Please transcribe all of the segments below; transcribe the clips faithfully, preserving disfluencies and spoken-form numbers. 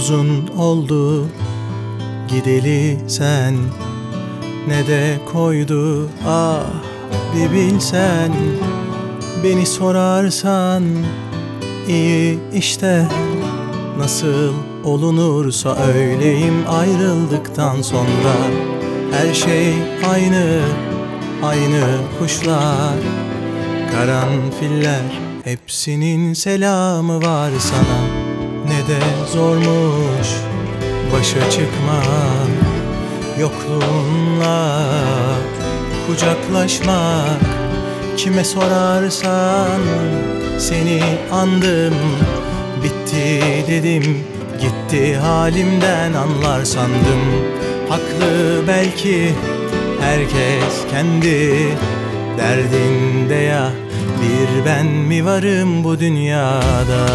uzun oldu gideli sen, ne de koydu ah bir bilsen. Beni sorarsan iyi işte, nasıl olunursa öyleyim ayrıldıktan sonra. Her şey aynı, aynı kuşlar, karanfiller, hepsinin selamı var sana. Ne de zormuş başa çıkmak, yokluğunla kucaklaşmak. Kime sorarsan seni andım, bitti dedim, gitti halimden anlar sandım. Haklı belki herkes kendi derdinde ya, bir ben mi varım bu dünyada?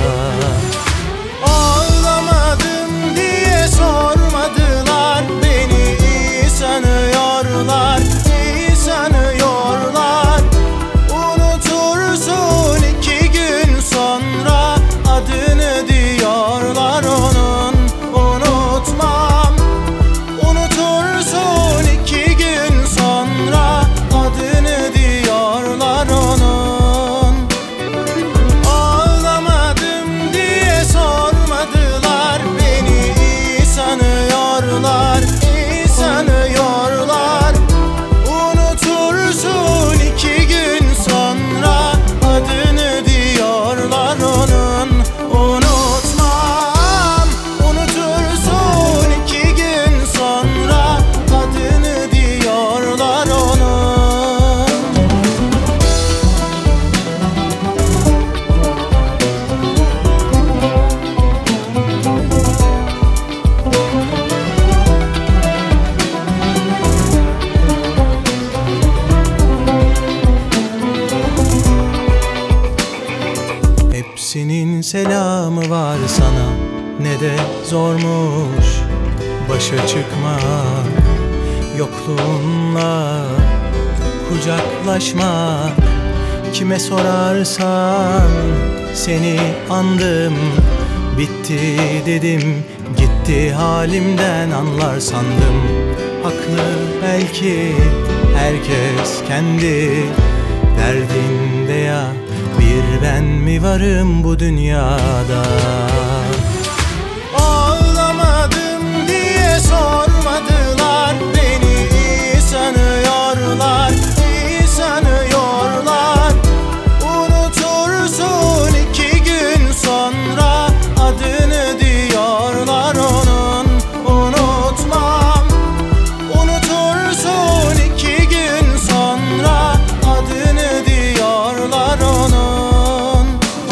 Ağlamadım diye sormadılar, beni iyi sanıyorlar, iyi sanıyorlar. Unutursun iki gün sonra adını diyorlar onun, unutmam. Unutursun iki gün sonra adını diyorlar onun. Ağlamadım diye sormadılar, beni iyi sanıyorlar, iyi sanıyorlar. Unutursun iki gün sonra adını diyorlar onun, unutmam. Unutursun iki gün sonra adını diyorlar onun. Hepsinin selamı var sana, ne de zormuş başa çıkmak, yokluğunla kucaklaşmak. Kime sorarsan seni andım, bitti dedim, gitti halimden anlar sandım. Haklı belki herkes kendi derdinde ya, bir ben mi varım bu dünyada? Ağlamadım diye sormadılar, beni iyi sanıyorlar, iyi sanıyorlar. Unutursun iki gün sonra adını diyorlar onun, unutmam. Unutursun iki gün sonra adını diyorlar onun.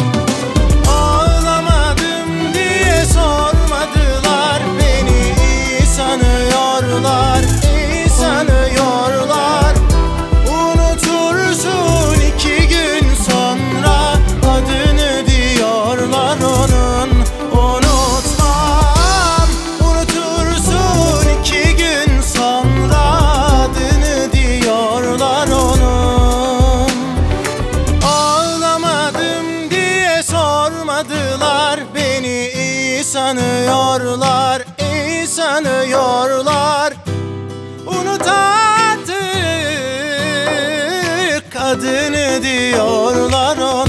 Ağlamadım diye sormadılar, beni iyi sanıyorlar, iyi sanıyorlar. Unutursun iki gün sonra adını diyorlar onun, unutmam. Unutursun iki gün sonra adını diyorlar onun. Ağlamadım diye sormadılar, beni iyi sanıyorlar, iyi sanıyorlar. Unut artık adını diyorlar ona.